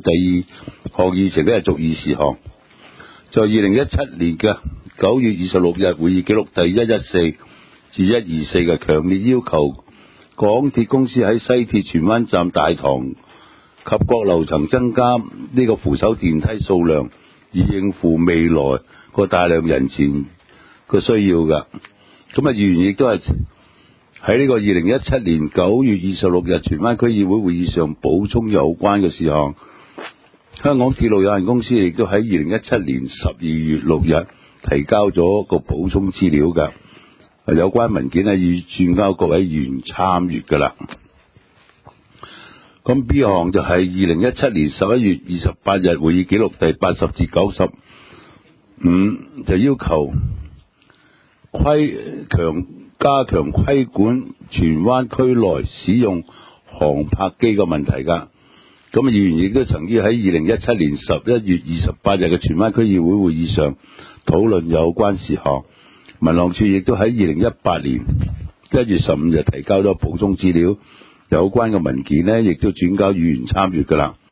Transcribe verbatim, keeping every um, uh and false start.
第二項議程呢係續議事項，在二零一七年嘅九月二十六日會議記錄第一一四至一二四嘅強烈要求港鐵公司喺西鐵荃灣站大堂及各樓層增加呢個扶手電梯數量，以應付未來個大量人前個需要㗎。咁啊，議員亦都係喺呢個二零一七年九月二十六日荃灣區議會會議上補充有關嘅事項。香港鐵路有限公司亦都喺二零一七年十二月六日提交咗個補充資料㗎，有關文件呢已轉交各位議員參閱㗎啦。咁 B 項就係二零一七年十一月二十八日會議記錄第八十至九十五，就要求規強加強規管荃灣區內使用航拍機嘅問題㗎。咁議員亦都曾經喺二零一七年十一月二十八日嘅荃灣區議會會議上討論有關事項。民航處亦都喺二零一八年一月十五日提交咗補充資料，有關嘅文件呢亦都轉交議員參閱㗎啦。